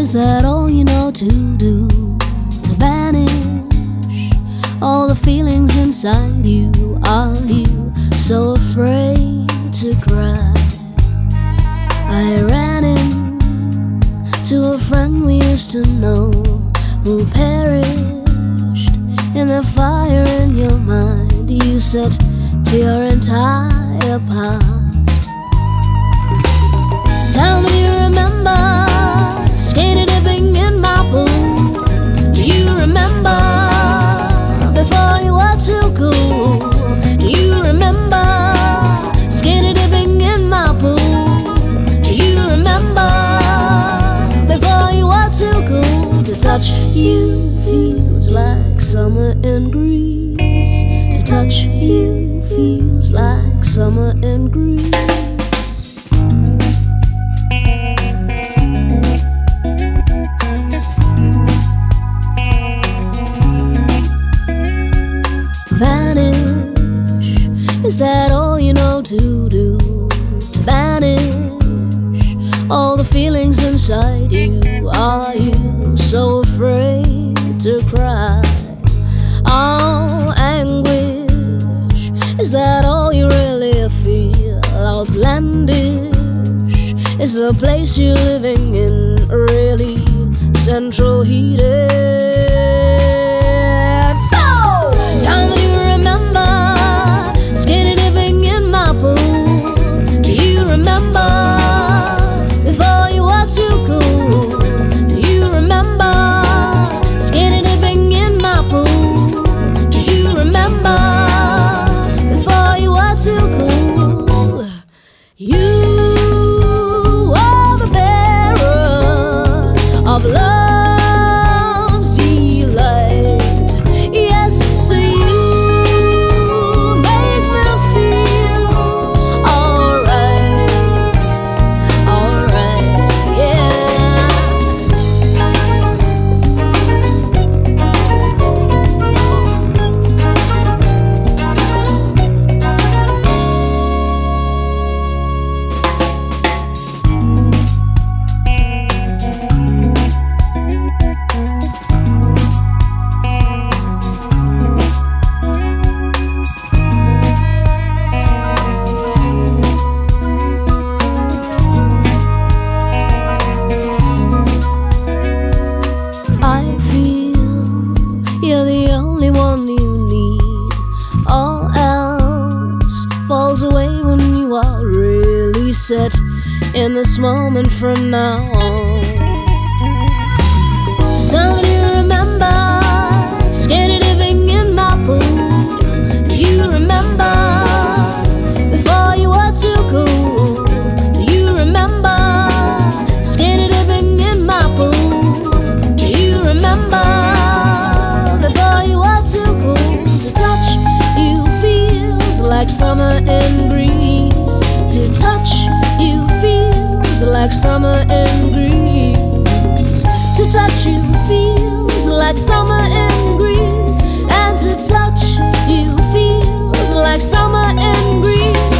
Is that all you know to do? To banish all the feelings inside you? Are you so afraid to cry? I ran into a friend we used to know, who perished in the fire in your mind. You said to your entire past, tell me you remember skating, dipping in my pool. Do you remember before you were too cool? Do you remember skating, dipping in my pool? Do you remember before you were too cool? To touch you feels like summer in Greece. To touch you feels like summer in Greece. Vanish, is that all you know to do? To banish all the feelings inside you? Are you so afraid to cry? Oh, anguish, is that all you really feel? Outlandish, is the place you're living in really central heated? Tell me you remember skating, dipping in my pool. Do you remember before you were too cool? Do you remember skating, dipping in my pool? Do you remember before you were too cool? You are the bearer of love. Set in this moment from now on. So tell me, do you remember skating, dipping in my pool? Do you remember before you were too cool? Do you remember skating, dipping in my pool? Do you remember before you were too cool? To touch you feels like summer in Greece. To touch you feels like summer in Greece. To touch you feels like summer in Greece. And to touch you feels like summer in Greece.